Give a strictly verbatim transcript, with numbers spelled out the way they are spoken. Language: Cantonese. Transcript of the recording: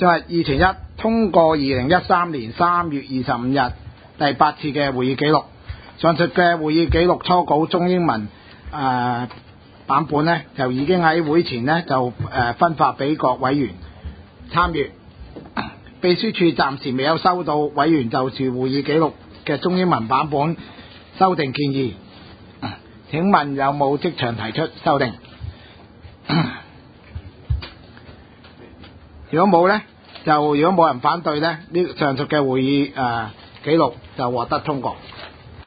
就係議程一，通過二零一三年三月二十五日第八次嘅會議記錄。上述嘅會議記錄初稿中英文誒、呃、版本呢，就已經喺會前呢就誒、呃、分發俾各委員參閱。秘書處暫時未有收到委員就住會議記錄嘅中英文版本修訂建議。請問有冇即場提出修訂？如果冇呢，就如果冇人反對呢，呢上述嘅會議誒、呃、記錄就獲得通過。